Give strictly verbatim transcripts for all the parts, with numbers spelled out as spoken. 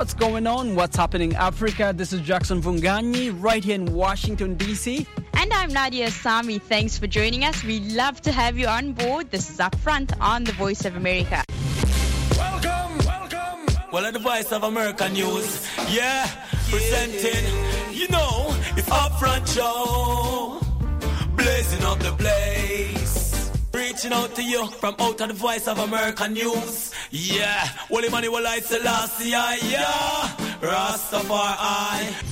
what's going on, what's happening in Africa. This is Jackson Vunganyi right here in Washington, D C. And I'm Nadia Sami. Thanks for joining us. We love to have you on board. This is Upfront on the Voice of America. Welcome, welcome. Well, at the Voice of America News, yeah, presenting, you know, it's Upfront Show, blazing up the place, reaching out to you from out of the Voice of America News, yeah, Holy Money will I Selassie, yeah, Rastafari.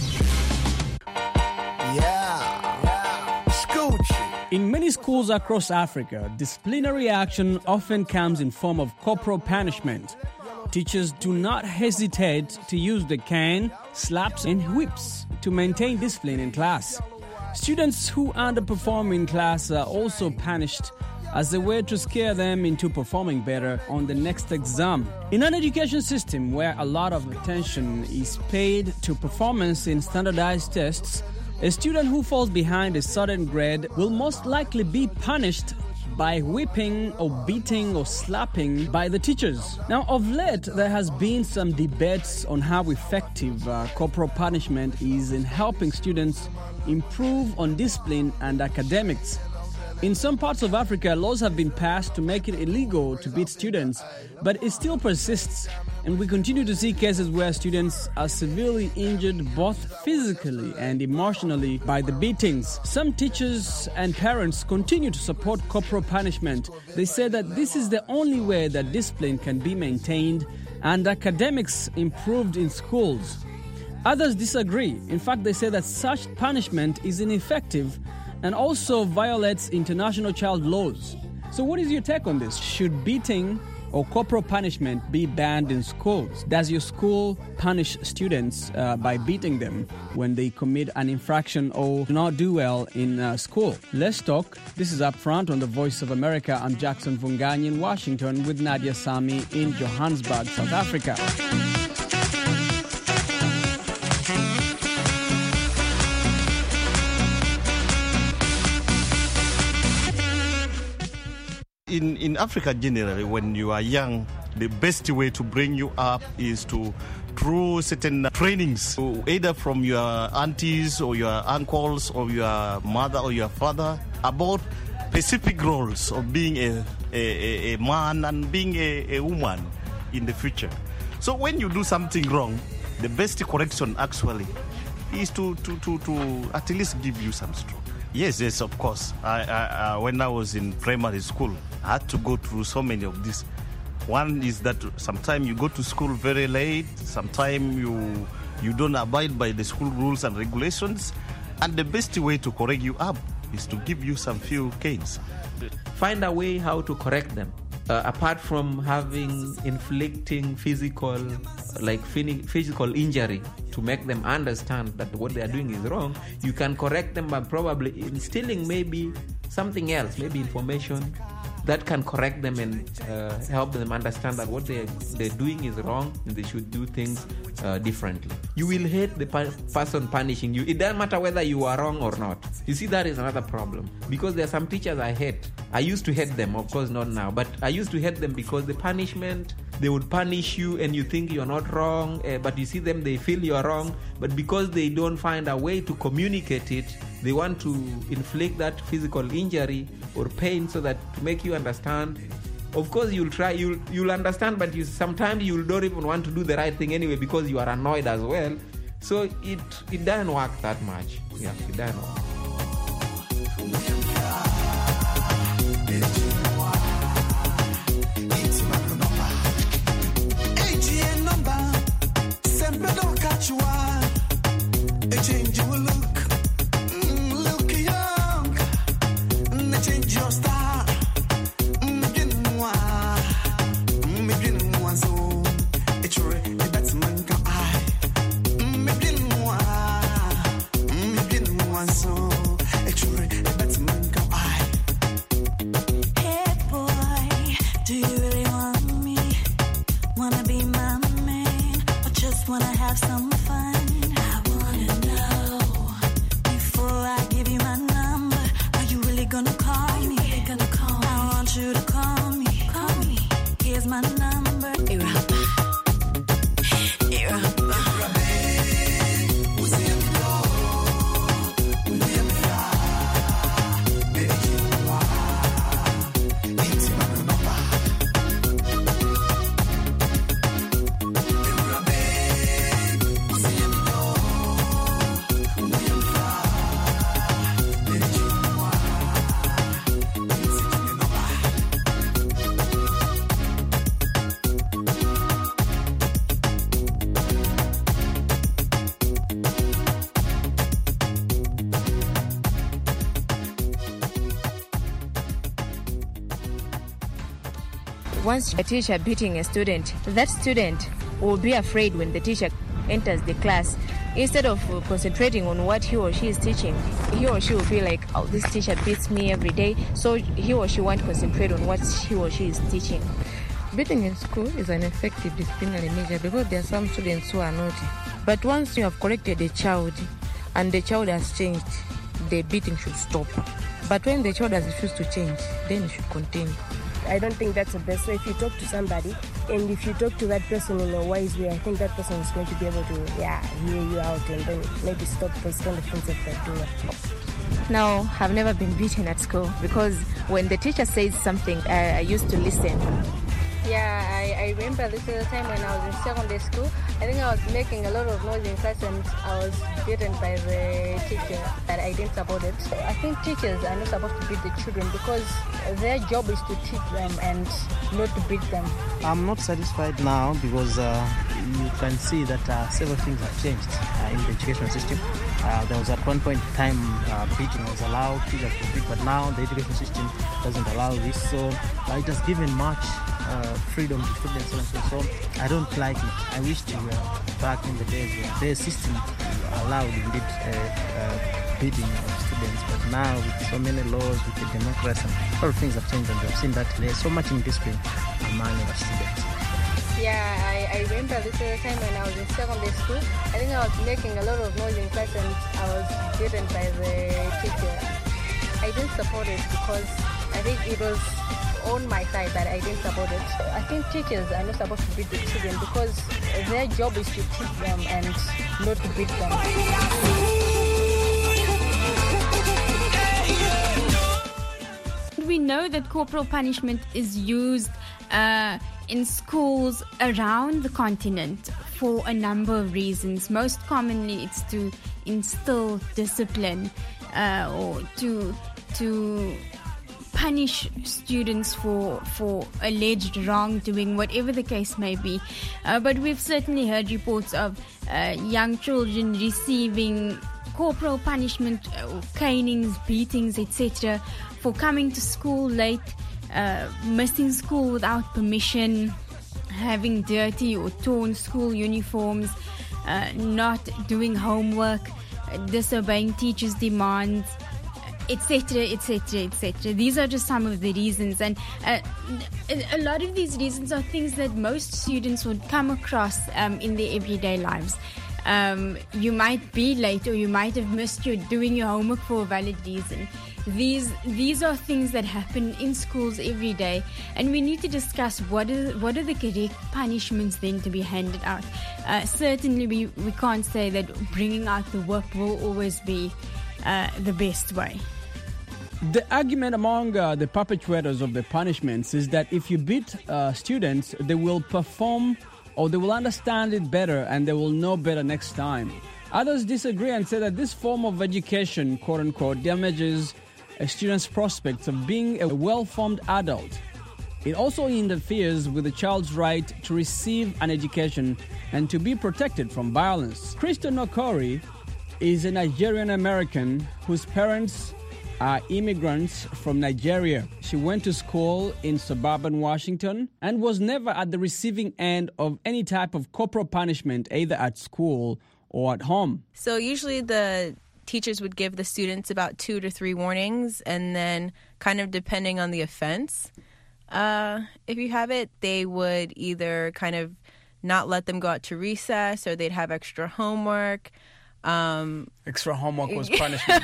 Yeah, Scoochie. In many schools across Africa, disciplinary action often comes in form of corporal punishment. Teachers do not hesitate to use the cane, slaps, and whips to maintain discipline in class. Students who underperform in class are also punished as a way to scare them into performing better on the next exam. In an education system where a lot of attention is paid to performance in standardized tests, a student who falls behind a certain grade will most likely be punished by whipping or beating or slapping by the teachers. Now, of late, there has been some debates on how effective uh, corporal punishment is in helping students improve on discipline and academics. In some parts of Africa, laws have been passed to make it illegal to beat students, but it still persists, and we continue to see cases where students are severely injured both physically and emotionally by the beatings. Some teachers and parents continue to support corporal punishment. They say that this is the only way that discipline can be maintained and academics improved in schools. Others disagree. In fact, they say that such punishment is ineffective and also violates international child laws. So what is your take on this? Should beating or corporal punishment be banned in schools? Does your school punish students uh, by beating them when they commit an infraction or do not do well in uh, school? Let's talk. This is Upfront on the Voice of America. I'm Jackson Vunganyi in Washington with Nadia Sami in Johannesburg, South Africa. In, in Africa generally, when you are young, the best way to bring you up is to through certain trainings, either from your aunties or your uncles or your mother or your father, about specific roles of being a, a, a man and being a, a woman in the future. So when you do something wrong, the best correction actually is to, to, to, to at least give you some stroke. Yes, yes, of course. I, I, uh, when I was in primary school, I had to go through so many of these. One is that sometimes you go to school very late, sometimes you you don't abide by the school rules and regulations, and the best way to correct you up is to give you some few canes. Find a way how to correct them. Uh, apart from having inflicting physical, like physical injury to make them understand that what they are doing is wrong, you can correct them by probably instilling maybe something else, maybe information that can correct them and uh, help them understand that what they, they're doing is wrong and they should do things uh, differently. You will hate the pa- person punishing you. It doesn't matter whether you are wrong or not. You see, that is another problem. Because there are some teachers I hate. I used to hate them, of course not now, but I used to hate them because the punishment, they would punish you and you think you're not wrong, uh, but you see them, they feel you're wrong, but because they don't find a way to communicate it, they want to inflict that physical injury or pain so that to make you understand. Of course, you'll try, you'll you'll understand, but you sometimes you don't even want to do the right thing anyway because you are annoyed as well. So it it doesn't work that much. Yeah, it doesn't work. Here's my number. Irapa. Irapa. Once a teacher beating a student, that student will be afraid when the teacher enters the class. Instead of concentrating on what he or she is teaching, he or she will feel like, oh, this teacher beats me every day, so he or she won't concentrate on what he or she is teaching. Beating in school is an effective disciplinary measure because there are some students who are naughty. But once you have corrected a child and the child has changed, the beating should stop. But when the child has refused to change, then you should continue. I don't think that's the best way. If you talk to somebody and if you talk to that person in a wise way, I think that person is going to be able to, yeah, hear you out and then maybe stop those kind of things that they're doing. No, I've never been beaten at school because when the teacher says something, I, I used to listen. Yeah, I, I remember this is the time when I was in secondary school. I think I was making a lot of noise in class and I was beaten by the teacher, but I didn't support it. So I think teachers are not supposed to beat the children because their job is to teach them and not to beat them. I'm not satisfied now because uh, you can see that uh, several things have changed uh, in the education system. Uh, there was at one point in time uh, beating was allowed, teachers to beat, but now the education system doesn't allow this. So uh, it has given much Uh, freedom to students and so, so I don't like it. I wish we were back in the days where the system allowed indeed uh, uh, beating of students, but now with so many laws, with the democracy, a lot of things have changed and we've seen that there's so much indiscipline among our students. Yeah, I, I remember this is the time when I was in secondary school. I think I was making a lot of noise in class and I was beaten by the teacher. I didn't support it because I think it was on my side, but I didn't support it. I think teachers are not supposed to beat the children because their job is to teach them and not to beat them. We know that corporal punishment is used uh, in schools around the continent for a number of reasons. Most commonly, it's to instill discipline uh, or to to punish students for for alleged wrongdoing, whatever the case may be. Uh, but we've certainly heard reports of uh, young children receiving corporal punishment, uh, canings, beatings, et cetera, for coming to school late, uh, missing school without permission, having dirty or torn school uniforms, uh, not doing homework, uh, disobeying teachers' demands, etc, etc, et cetera. These are just some of the reasons, and uh, a lot of these reasons are things that most students would come across um, in their everyday lives. Um, you might be late, or you might have missed your doing your homework for a valid reason. These these are things that happen in schools every day, and we need to discuss what is what are the correct punishments then to be handed out. Uh, certainly, we, we can't say that bringing out the whip will always be uh, the best way. The argument among uh, the perpetrators of the punishments is that if you beat uh, students, they will perform or they will understand it better and they will know better next time. Others disagree and say that this form of education, quote-unquote, damages a student's prospects of being a well-formed adult. It also interferes with the child's right to receive an education and to be protected from violence. Crystal Nokori is a Nigerian-American whose parents are immigrants from Nigeria. She went to school in suburban Washington and was never at the receiving end of any type of corporal punishment, either at school or at home. So usually the teachers would give the students about two to three warnings, and then kind of depending on the offense, uh, if you have it, they would either kind of not let them go out to recess, or they'd have extra homework. Um, extra homework was punishment.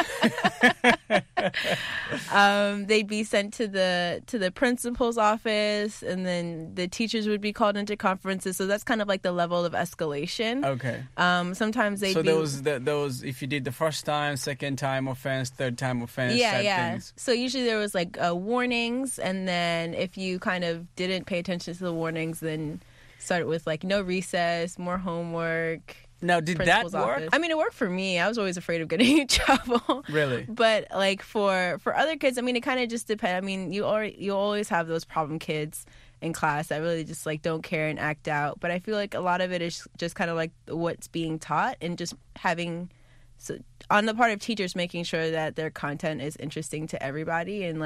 um, they'd be sent to the to the principal's office, and then the teachers would be called into conferences. So that's kind of like the level of escalation. Okay. Um, sometimes they. So be, there was the, there was if you did the first time, second time offense, third time offense. Yeah, type yeah. Things. So usually there was like uh, warnings, and then if you kind of didn't pay attention to the warnings, then started with like no recess, more homework. Now, did that work? Office. I mean, it worked for me. I was always afraid of getting in trouble. Really? But like for, for other kids, I mean, it kind of just depends. I mean, you already, you always have those problem kids in class that really just like don't care and act out. But I feel like a lot of it is just kind of like what's being taught, and just having, so on the part of teachers, making sure that their content is interesting to everybody, and like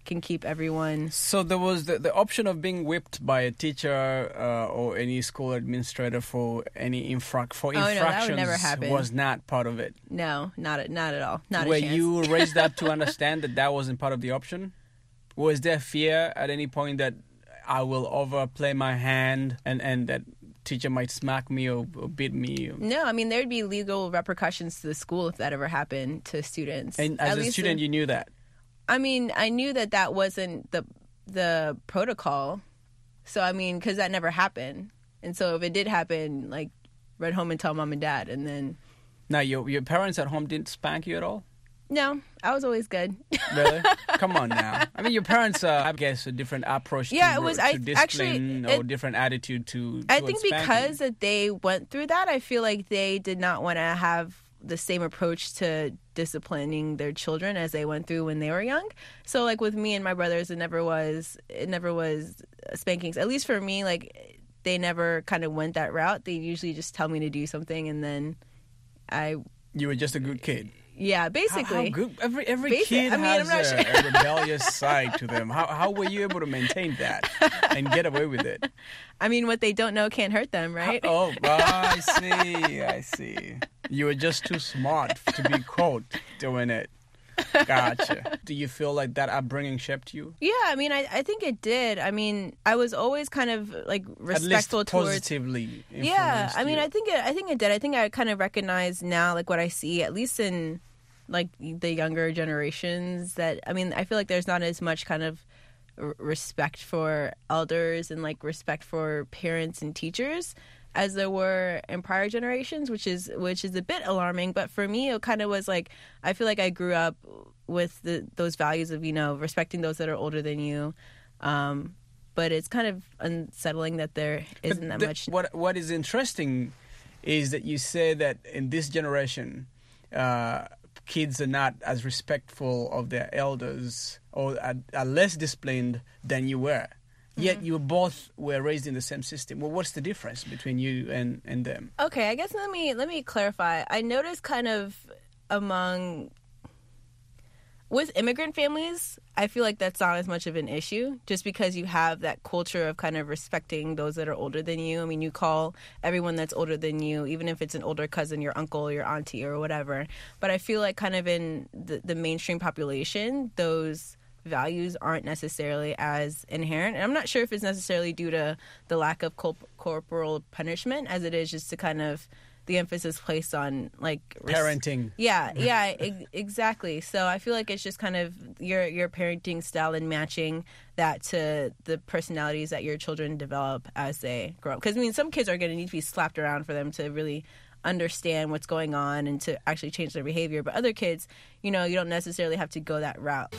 can keep everyone. So there was the, the option of being whipped by a teacher uh, or any school administrator for any infra- for Oh, no, that would infractions never happen. was not part of it. No, not at, not at all. Not Were a chance. you raised up to understand that that wasn't part of the option? Was there fear at any point that I will overplay my hand and, and that teacher might smack me or, or beat me? No, I mean, there'd be legal repercussions to the school if that ever happened to students. And as At a least student, in- you knew that? I mean, I knew that that wasn't the the protocol. So, I mean, because that never happened. And so if it did happen, like, run home and tell mom and dad. And then... Now, your your parents at home didn't spank you at all? No, I was always good. Really? Come on now. I mean, your parents, uh, I guess, a different approach Yeah, to, it was- to I- discipline actually, or it- different attitude to I towards think spanking. because that they went through that, I feel like they did not want to have the same approach to disciplining their children as they went through when they were young. So, like, with me and my brothers, it never was, it never was spankings. At least for me, like, they never kind of went that route. They usually just tell me to do something, and then I... You were just a good kid. Yeah, basically. How, how good? Every every Basi- kid I mean, I'm has not a, sure. a rebellious side to them. How how were you able to maintain that and get away with it? I mean, what they don't know can't hurt them, right? Oh, I see. I see. You were just too smart to be caught doing it. Gotcha. Do you feel like that upbringing shaped you? Yeah, I mean, I, I think it did. I mean, I was always kind of like respectful At least towards. positively influenced Yeah, I mean, you. I think it. I think it did. I think I kind of recognize now, like what I see, at least in like the younger generations. That I mean, I feel like there's not as much kind of r- respect for elders and like respect for parents and teachers as there were in prior generations, which is which is a bit alarming. But for me, it kind of was like I feel like I grew up with the, those values of, you know, respecting those that are older than you. Um, but it's kind of unsettling that there isn't that The- much. What What is interesting is that you say that in this generation, uh, kids are not as respectful of their elders or are, are less disciplined than you were. Yet you both were raised in the same system. Well, what's the difference between you and, and them? Okay, I guess let me let me clarify. I noticed kind of among with immigrant families, I feel like that's not as much of an issue just because you have that culture of kind of respecting those that are older than you. I mean, you call everyone that's older than you, even if it's an older cousin, your uncle, your auntie, or whatever. But I feel like kind of in the, the mainstream population, those values aren't necessarily as inherent. And I'm not sure if it's necessarily due to the lack of corp- corporal punishment as it is just to kind of the emphasis placed on like res- Parenting. Yeah, yeah, e- exactly. So I feel like it's just kind of your your parenting style and matching that to the personalities that your children develop as they grow up. Because I mean, some kids are going to need to be slapped around for them to really understand what's going on and to actually change their behavior. But other kids, you know, you don't necessarily have to go that route.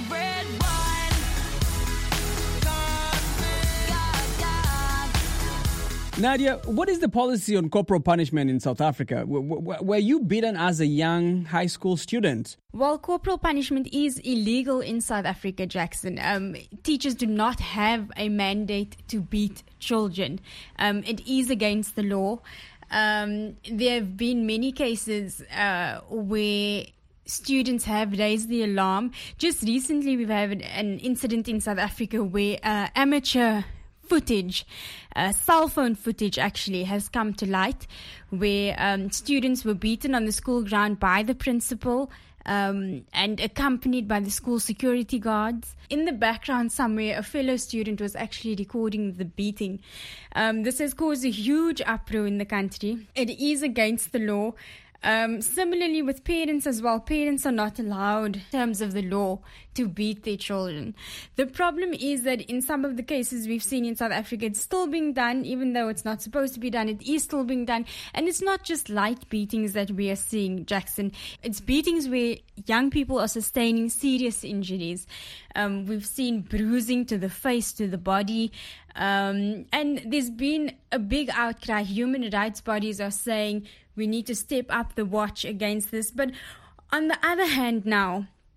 Nadia, what is the policy on corporal punishment in South Africa? W- w- were you beaten as a young high school student? Well, corporal punishment is illegal in South Africa, Jackson. Um, teachers do not have a mandate to beat children. Um, it is against the law. Um, there have been many cases uh, where students have raised the alarm. Just recently, we've had an incident in South Africa where uh, amateur footage, uh, cell phone footage actually has come to light where um, students were beaten on the school ground by the principal um, and accompanied by the school security guards. In the background somewhere, a fellow student was actually recording the beating. Um, this has caused a huge uproar in the country. It is against the law. Um, similarly with parents as well, parents are not allowed in terms of the law to beat their children. The problem is that in some of the cases we've seen in South Africa, it's still being done, even though it's not supposed to be done, it is still being done. And it's not just light beatings that we are seeing, Jackson. It's beatings where young people are sustaining serious injuries. Um, we've seen bruising to the face, to the body. Um, and there's been a big outcry. Human rights bodies are saying we need to step up the watch against this. But on the other hand now,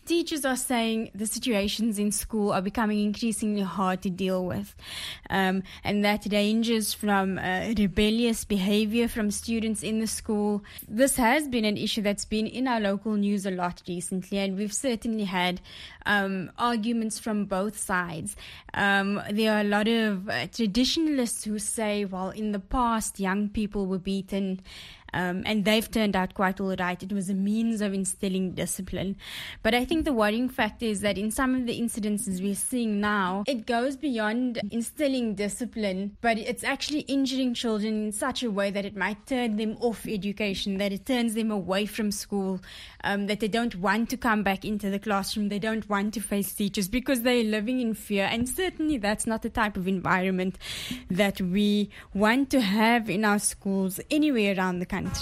Teachers are saying the situations in school are becoming increasingly hard to deal with, um, and that ranges from uh, rebellious behavior from students in the school. This has been an issue that's been in our local news a lot recently, and we've certainly had um, arguments from both sides. Um, there are a lot of uh, traditionalists who say, well, in the past, young people were beaten, Um, and they've turned out quite all right. It was a means of instilling discipline. But I think the worrying factor is that in some of the incidences we're seeing now, it goes beyond instilling discipline, but it's actually injuring children in such a way that it might turn them off education, that it turns them away from school, um, that they don't want to come back into the classroom, they don't want to face teachers because they're living in fear. And certainly that's not the type of environment that we want to have in our schools anywhere around the country. I'm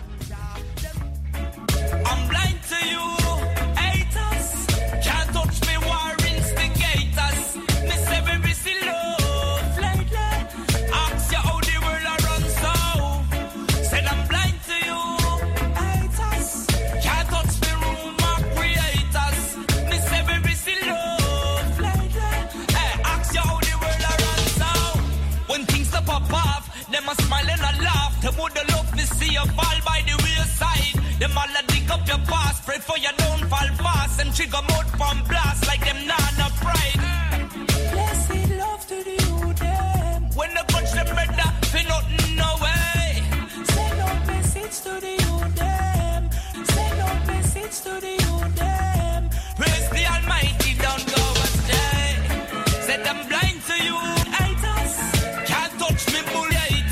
blind to you, haters. Can't touch me, war instigators. Miss every silly love lately. Ask you how the world a run so. Said I'm blind to you, haters. Can't touch me, rumor creators. Miss every silly love lately. Hey, ask you how the world a run so. When things stop pop off, them a smile and a laugh. Them would love me see you fall by the wayside. Them all a dig up your past, pray for you don't fall fast. And trigger mode from blast like them nana pride. Blessed love to the youth them. When the punch them better, fi nothing no way. Send out message to the youth them. Send out message to the youth them. Praise the Almighty, don't go astray. Said I'm blind to you, haters. Can't touch me, bully.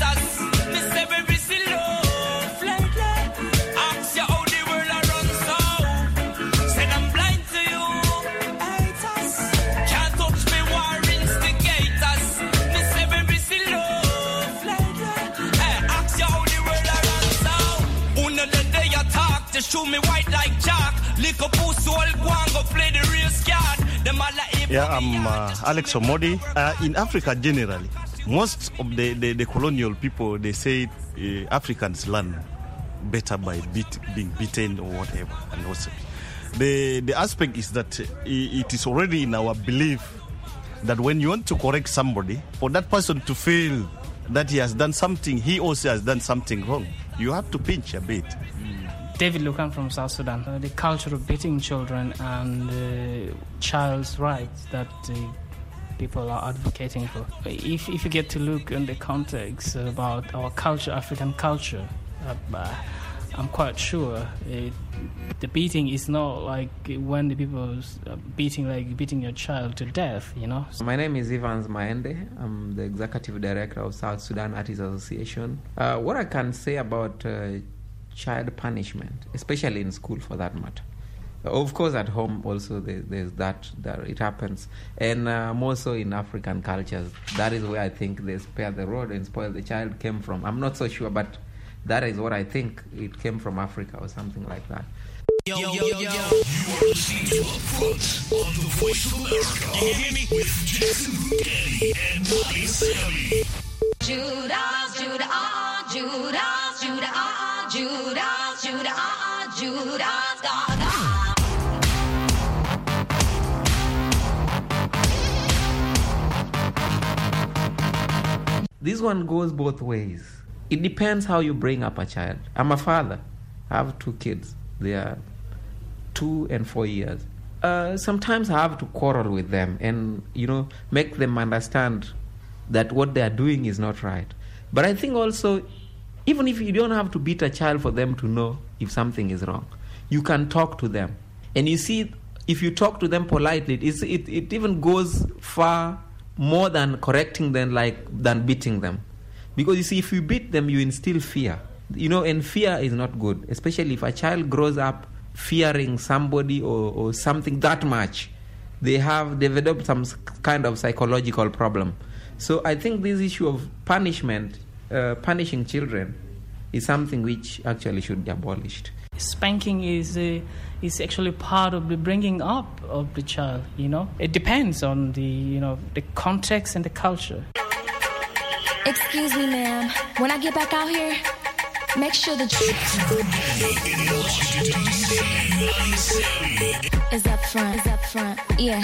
Show me white like Jack. Lick up pussy, all go and go play the real scat. Yeah, I'm uh, Alex Omodi. Uh, in Africa generally, most of the, the, the colonial people, they say uh, Africans learn better by beat, being beaten or whatever. And also, the, the aspect is that it is already in our belief that when you want to correct somebody, for that person to feel that he has done something, he also has done something wrong, you have to pinch a bit. David Lukan from South Sudan. Uh, the culture of beating children and uh, child's rights that uh, people are advocating for. If if you get to look in the context about our culture, African culture, uh, I'm quite sure it, the beating is not like when the people are beating like beating your child to death, you know. My name is Evans Maende. I'm the executive director of South Sudan Artists Association. Uh, what I can say about uh, child punishment, especially in school for that matter. Of course, at home also there, there's that, that it happens. And uh, more so in African cultures, that is where I think they spare the rod and spoil the child came from. I'm not so sure, but that is what I think it came from Africa or something like that. Yo, yo, yo, yo. You are listening to Up Front on the Voice of America. You hear me? With Jason Daddy and Molly Sammy. Judas, Judah, uh-uh, Judas, Judah, uh-uh, Judas, Judah, uh-uh, Judas, God, uh-uh. This one goes both ways. It depends how you bring up a child. I'm a father. I have two kids. They are two and four years. Uh, sometimes I have to quarrel with them and, you know, make them understand that what they are doing is not right. But I think also, even if you don't have to beat a child for them to know if something is wrong, you can talk to them. And you see, if you talk to them politely, it's, it, it even goes far more than correcting them, like than beating them. Because you see, if you beat them, you instill fear. You know, and fear is not good, especially if a child grows up fearing somebody or, or something that much. They have developed some kind of psychological problem. So I think this issue of punishment, uh, punishing children, is something which actually should be abolished. Spanking is uh, is actually part of the bringing up of the child. You know, it depends on the you know the context and the culture. Excuse me, ma'am. When I get back out here, make sure that you. is up front, is up front, yeah.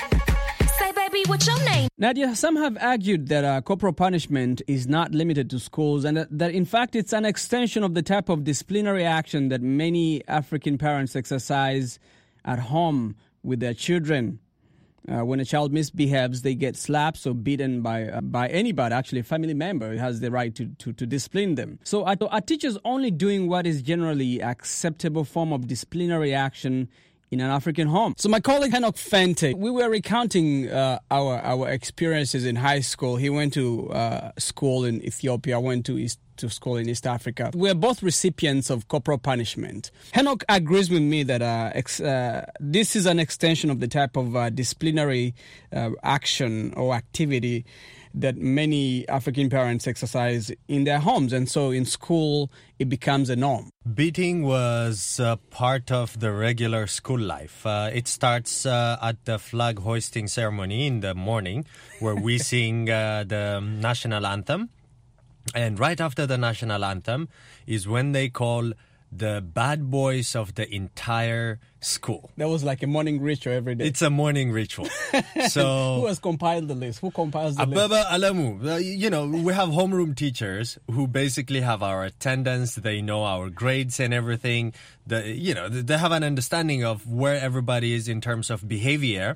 Say, baby, what's your name? Nadia, some have argued that uh, corporal punishment is not limited to schools and that, that, in fact, it's an extension of the type of disciplinary action that many African parents exercise at home with their children. Uh, when a child misbehaves, they get slapped or beaten by uh, by anybody, actually a family member has the right to, to, to discipline them. So are, are teachers only doing what is generally acceptable form of disciplinary action in an African home? So my colleague Henok Fente, we were recounting uh, our our experiences in high school. He went to uh, school in Ethiopia, went to East to school in East Africa. We're both recipients of corporal punishment. Henok agrees with me that uh, ex, uh, this is an extension of the type of uh, disciplinary uh, action or activity that many African parents exercise in their homes. And so in school, it becomes a norm. Beating was uh, part of the regular school life. Uh, it starts uh, at the flag hoisting ceremony in the morning, where we sing uh, the national anthem. And right after the national anthem is when they call the bad boys of the entire school. That was like a morning ritual every day. It's a morning ritual. So who has compiled the list? Who compiles the Ababa list? Alamu. Uh, you know, we have homeroom teachers who basically have our attendance. They know our grades and everything. The, you know, they have an understanding of where everybody is in terms of behavior.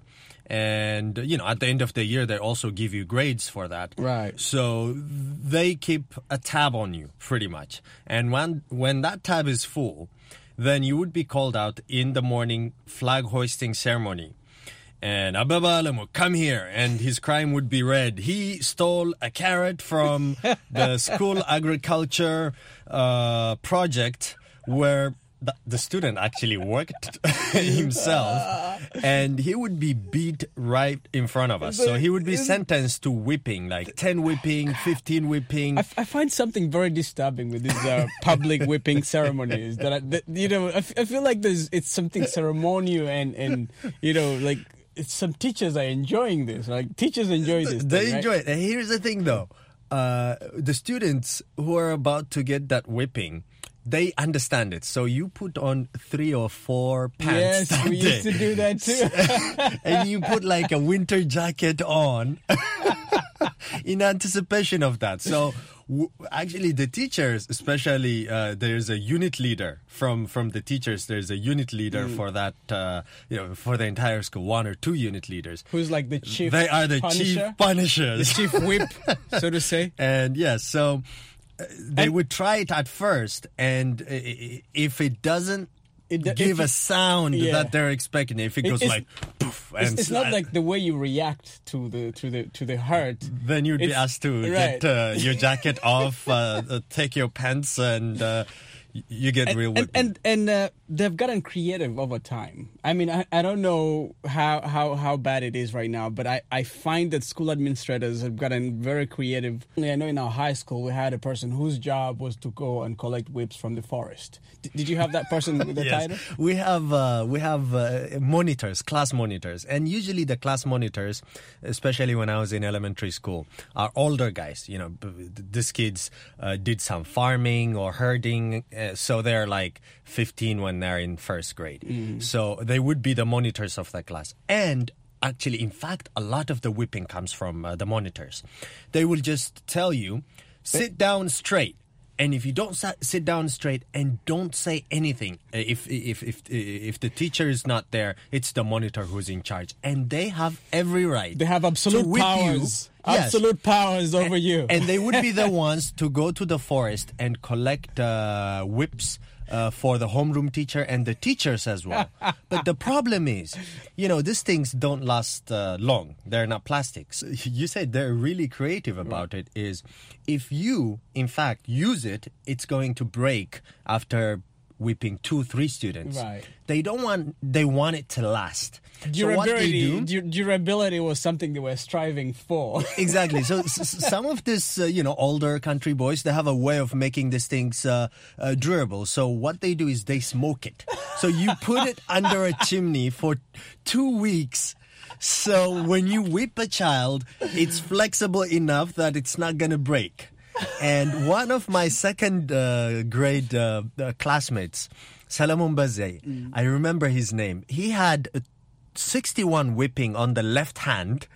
And, you know, at the end of the year, they also give you grades for that. Right. So they keep a tab on you, pretty much. And when when that tab is full, then you would be called out in the morning flag hoisting ceremony. And Ababa Alamu, come here. And his crime would be read. He stole a carrot from the school agriculture uh, project where the, the student actually worked himself, and he would be beat right in front of us. So he would be sentenced to whipping, like ten whipping, fifteen whipping. I, f- I find something very disturbing with these uh, public whipping ceremonies. That, I, that you know, I, f- I feel like there's it's something ceremonial and and you know like. It's, some teachers are enjoying this. Like teachers enjoy this. They thing, enjoy right? it. And here's the thing, though: uh, the students who are about to get that whipping, they understand it. So you put on three or four pants. Yes, we used to do that too. And you put like a winter jacket on in anticipation of that. So w- actually the teachers, especially uh, there's a unit leader from, from the teachers. There's a unit leader Mm. for that, uh, you know, for the entire school, one or two unit leaders. Who's like the chief They are the punisher? chief punishers. The chief whip, so to say. And yes, so uh, they and would try it at first, and uh, if it doesn't it, give a sound yeah. that they're expecting, if it goes it's, like poof, it's, and it's not like the way you react to the to the to the hurt. Then you'd it's, be asked to right. get uh, your jacket off, uh, uh, take your pants, and uh, you get and, real and and, and uh, they've gotten creative over time. I mean, I, I don't know how, how, how bad it is right now, but I, I find that school administrators have gotten very creative. I know in our high school we had a person whose job was to go and collect whips from the forest. D- did you have that person with the yes. title? We have uh, we have uh, monitors, class monitors, and usually the class monitors, especially when I was in elementary school, are older guys. You know, these kids uh, did some farming or herding. Uh, So they're like fifteen when they're in first grade. Mm. So they would be the monitors of the class. And actually, in fact, a lot of the whipping comes from uh, the monitors. They will just tell you, sit down straight. And if you don't sa- sit down straight and don't say anything, if, if if if the teacher is not there, it's the monitor who's in charge. And they have every right. They have absolute to whip powers. You. Yes. Absolute powers over and, you. And they would be the ones to go to the forest and collect uh, whips uh, for the homeroom teacher and the teachers as well. But the problem is, you know, these things don't last uh, long. They're not plastics. You said they're really creative about it. Is if you, in fact, use it, it's going to break after whipping two, three students. Right. They don't want. They want it to last. So what they Durability, do, du- durability was something they were striving for. Exactly. So s- some of this, uh, you know, older country boys, they have a way of making these things uh, uh, durable. So what they do is they smoke it. So you put it under a chimney for two weeks. So when you whip a child, it's flexible enough that it's not going to break. And one of my second uh, grade uh, uh, classmates, Salamon Baze. Mm. I remember his name. He had a sixty-one whipping on the left hand.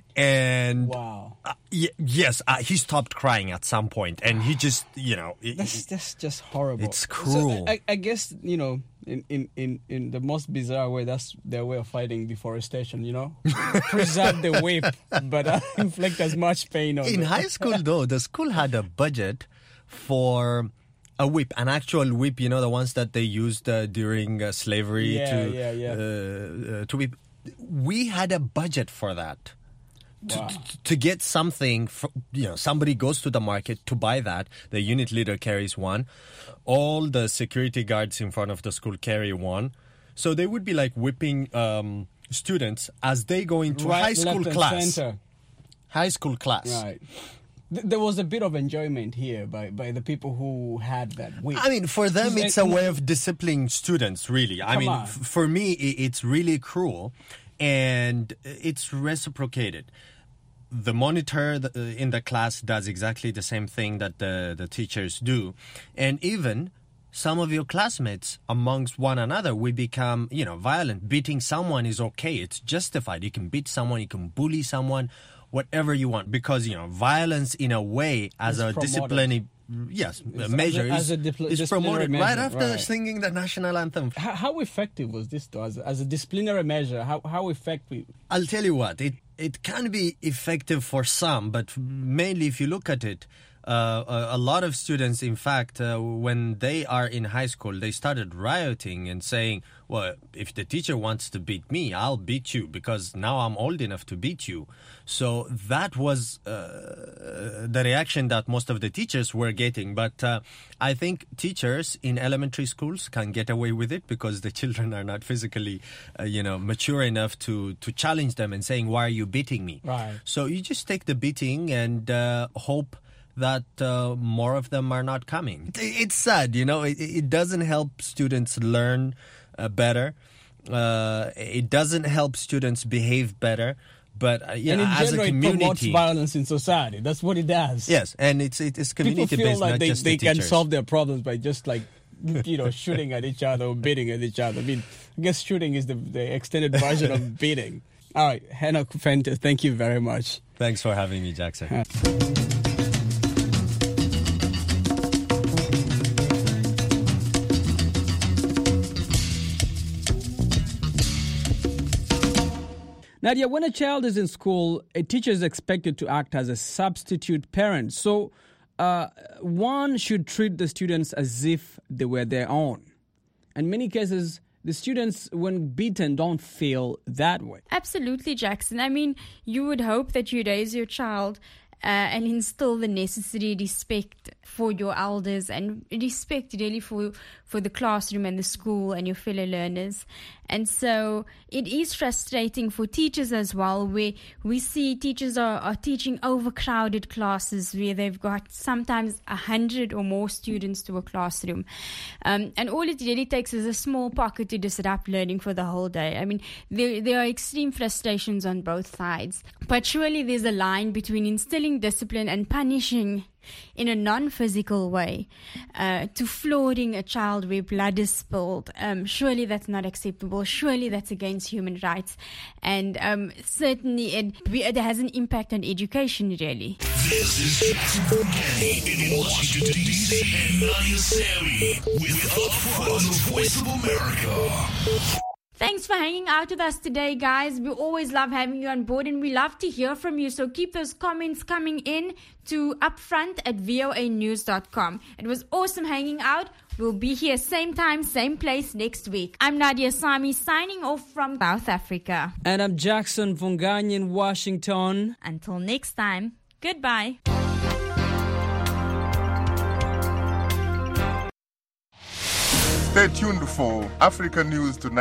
And wow. uh, y- yes, uh, he stopped crying at some point, and he just, you know, it, That's that's just horrible. It's cruel. So I, I guess, you know, in, in, in, in the most bizarre way, that's their way of fighting deforestation. You know, preserve the whip, but uh, inflict as much pain on In them. high school, though, the school had a budget for a whip, an actual whip. You know, the ones that they used uh, during uh, slavery Yeah, to yeah, yeah. Uh, uh, to whip. We had a budget for that. To, Wow. to, to get something, fr- you know, somebody goes to the market to buy that. The unit leader carries one. All the security guards in front of the school carry one. So they would be like whipping um, students as they go into Right, high school left and class. center. High school class. Right. Th- There was a bit of enjoyment here by, by the people who had that whip. I mean, for them, Because it's they- a way of disciplining students, really. I Come mean, on. f- for me, i- it's really cruel, and it's reciprocated. The monitor th- uh, in the class does exactly the same thing that the, the teachers do. And even some of your classmates amongst one another will become, you know, violent. Beating someone is okay. It's justified. You can beat someone, you can bully someone, whatever you want. Because, you know, violence in a way as It's a promoted. disciplinary, yes, It's a as measure a- as is, a dipl- is disciplinary promoted right measure, after right. singing the national anthem. How, how effective was this, though, as, as a disciplinary measure? How how effective? I'll tell you what, it, it can be effective for some, but mainly if you look at it, uh, a, a lot of students, in fact, uh, when they are in high school, they started rioting and saying, well, if the teacher wants to beat me, I'll beat you because now I'm old enough to beat you. So that was uh, the reaction that most of the teachers were getting. But uh, I think teachers in elementary schools can get away with it because the children are not physically, uh, you know, mature enough to, to challenge them and saying, why are you beating me? Right. So you just take the beating and uh, hope that uh, more of them are not coming. It- It's sad, you know, it, it doesn't help students learn uh, better. Uh, it doesn't help students behave better. But, uh, you and know, in as general, a it promotes community... violence in society. That's what it does. Yes, and it's it is People community feel based, like not they, just they the can teachers. solve their problems by just like, you know, shooting at each other or beating at each other. I mean, I guess shooting is the, the extended version of beating. All right, Hannah Fenter, thank you very much. Thanks for having me, Jackson. Nadia, when a child is in school, a teacher is expected to act as a substitute parent. So uh, one should treat the students as if they were their own. In many cases, the students, when beaten, don't feel that way. Absolutely, Jackson. I mean, you would hope that you raise your child uh, and instill the necessary respect for your elders and respect really for for the classroom and the school and your fellow learners. And so it is frustrating for teachers as well, where we see teachers are, are teaching overcrowded classes where they've got sometimes a hundred or more students to a classroom. Um, and all it really takes is a small pocket to disrupt learning for the whole day. I mean, there, there are extreme frustrations on both sides. But surely there's a line between instilling discipline and punishing in a non-physical way, uh, to flooring a child where blood is spilled. Um, surely that's not acceptable. Surely that's against human rights. And um, certainly it, it has an impact on education, really. This is Jackson Fugani in Washington, D C and Nadia Sammy with Upfront on the Voice of America. Thanks for hanging out with us today, guys. We always love having you on board and we love to hear from you. So keep those comments coming in to upfront at voa news dot com. It was awesome hanging out. We'll be here same time, same place next week. I'm Nadia Sami signing off from South Africa. And I'm Jackson Vungani in Washington. Until next time, goodbye. Stay tuned for Africa News Tonight.